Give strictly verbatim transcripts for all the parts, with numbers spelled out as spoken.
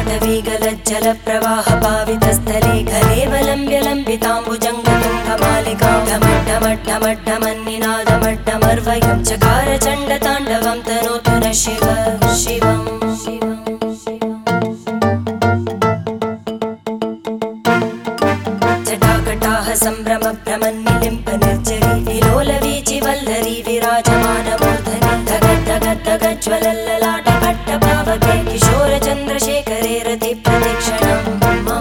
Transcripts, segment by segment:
पावितस्थले कलेवलम्ब्य लम्बिताम्बुजङ्गतुङ्गमालिकां ढमड्ढमड्ढमड्ढमन्निनादमड्ढमर्वयं चकार चण्डताण्डवं तनोतु नः शिव शिवम् जटाकटाह सम्भ्रम भ्रमन्निलिम्प निर्जरी विलोलवीचि वल्लरी विराजमानमूर्धनि धगद्धगद्धगज्ज्वलल्ललाटकट्टपावके किशोरचन्द्रशेखरे रति प्रदक्षिणं मम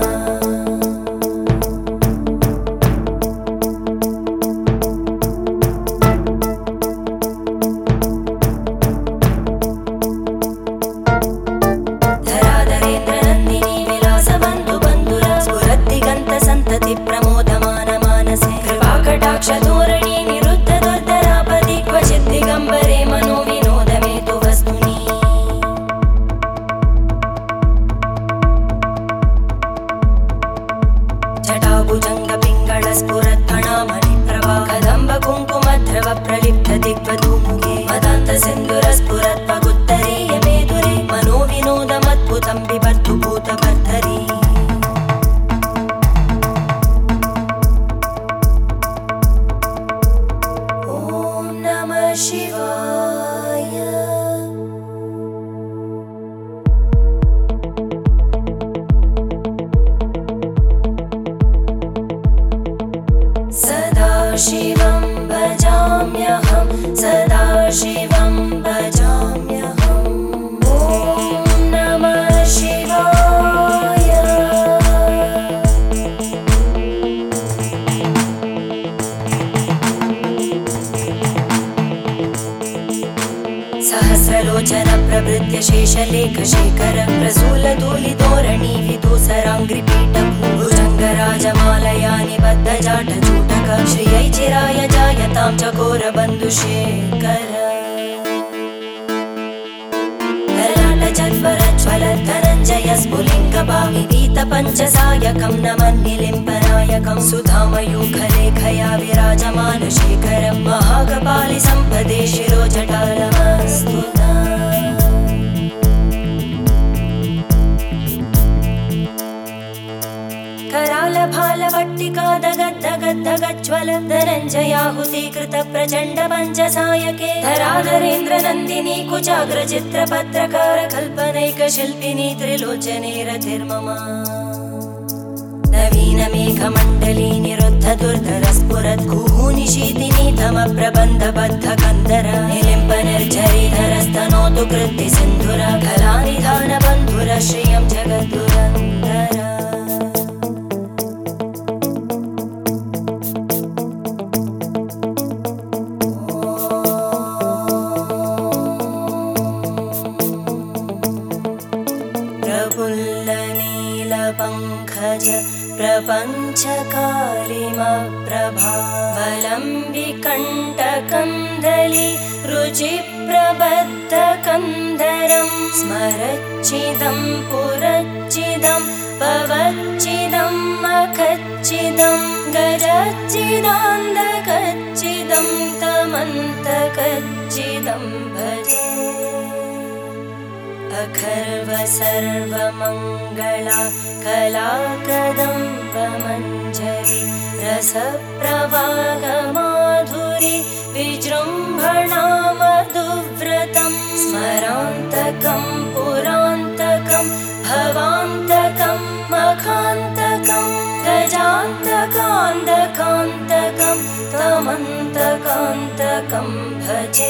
धराधरेन्द्रनन्दिनी विलासबन्धुबन्धुर स्फुरद्दिगन्तसन्तति प्रमोदमान मानसे कृपाकटाक्षधोरणी निरुद्ध दुर्धरापदि क्वचित् दिगम्बरे मनो विनोदमेतु वस्तुनि जटाभुजङ्गपिङ्गळ स्फुरत्फणामणिप्रभा कदम्ब कुङ्कुमद्रव प्रलिप्त दिग्वधूमुखे मदान्तसिन्धुर स्फुरत्पगुत्तरीय मेदुरे मनो विनोदमद्भुतं बिभर्तु भूतभर्धरी ॐ नमः शिवाय सदा शिवं भजाम्यहं सदा शिवं भजाम्यहम् ॐ नमः शिवाय सहस्रलोचन प्रभृत्य शेषलेखशेखर प्रसूलधूलिधोरणी विदूसराङ्घ्रिपीठ भुजङ्गराजमालया निबद्धजाटचूटक श्रियै चिराय जायतां चकोरबन्धुशेखर ललाटजद्वरज्वलद्धनञ्जय स्फुलिङ्गभाविवीतपञ्चसायकं नमन्निलिम्पनायकं सुधामयूखलेखया विराजमानशेखरं महाकपालि सम्पदे शिरोजटालमस्तुता करालभालवट्टिका दगद्धगद्धगज्ज्वल धनञ्जयाहुतीकृत प्रचण्ड पञ्चसायके धराधरेन्द्रनन्दिनी कुचाग्रचित्रपत्रकार कल्पनैकशिल्पिनी त्रिलोचने रतिर्मम नवीनमेघमण्डली निरुद्ध दुर्धर स्फुरत् कुहूनिशीतिनी तमप्रबन्धबद्धकन्धर निलिम्प निर्झरीधरस्तनोतु कृत्ति सिन्धुर कलानिधानबन्धुर श्रियं जगद्दुरन्धर प्रफुल्लनीलपङ्कज प्रपञ्चकालिमप्रभावलम्बिकण्टकन्दली रुचिप्रबद्धकन्धरं स्मरच्चिदं पुरच्चिदं पवच्चिदं मखच्चिदं गजच्चिदान्धकच्चिदं तमन्तकच्चिदं भजे अखर्व सर्वमङ्गला कलाकदम्बमञ्जरी रसप्रवाहमाधुरी विजृम्भणा मधुव्रतं स्मरान्तकं पुरान्तकं भवान्तकं मखान्तकं गजान्तकान्तकान्तकं तमन्तकान्तकं भजे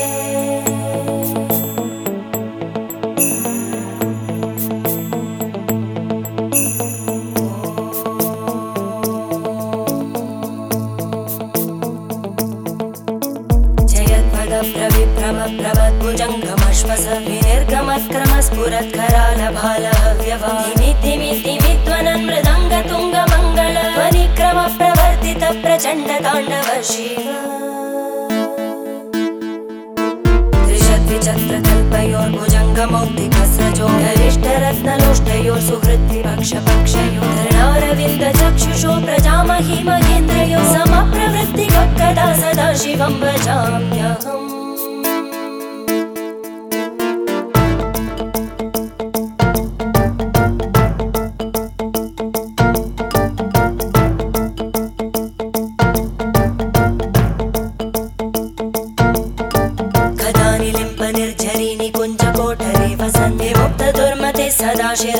प्रभद्भुजङ्गमश्वस विनिर्गमत्क्रमस्फुरत्करालभालहव्यवाधिमिद्धिमिद्धिमिध्वनन् मृदङ्गतुङ्गमङ्गल ध्वनिक्रम प्रवर्तित प्रचण्डताण्डव शिव त्रिशद्विचक्रकल्पयोर्भुजङ्गमौक्तिकस्रजो गरिष्ठरत्नलोष्टयोः सुहृद्विपक्षपक्षयोः धरणारविन्दचक्षुषो प्रजामहि महेन्द्रयो समप्रवृत्तिकदा सदा शिवं भजाम्यहम्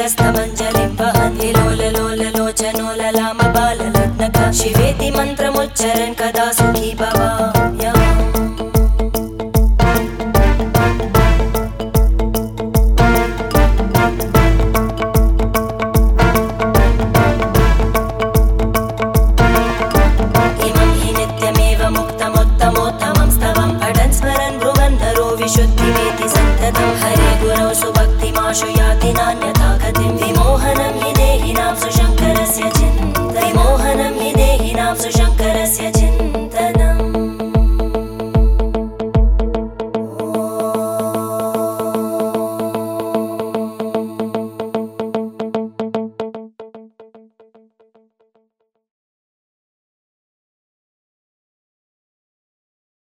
हस्तमञ्जलिं वहन्ति लोल लोल लोचनो ललाम बाललग्नका शिवेति मन्त्रमुच्चरन् कदा सुखी भव।